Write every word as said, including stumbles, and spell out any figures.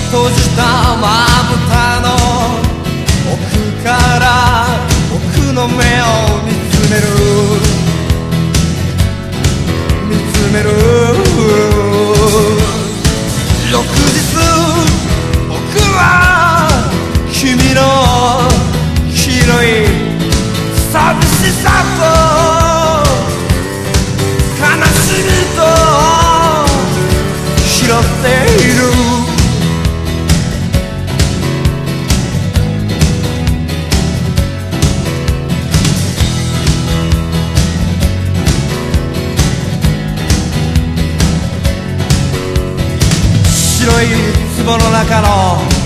閉じたまぶたの奥から僕の目を見つめる見つめる翌日僕は君の広い寂しさと悲しみと拾っている白い壺の中の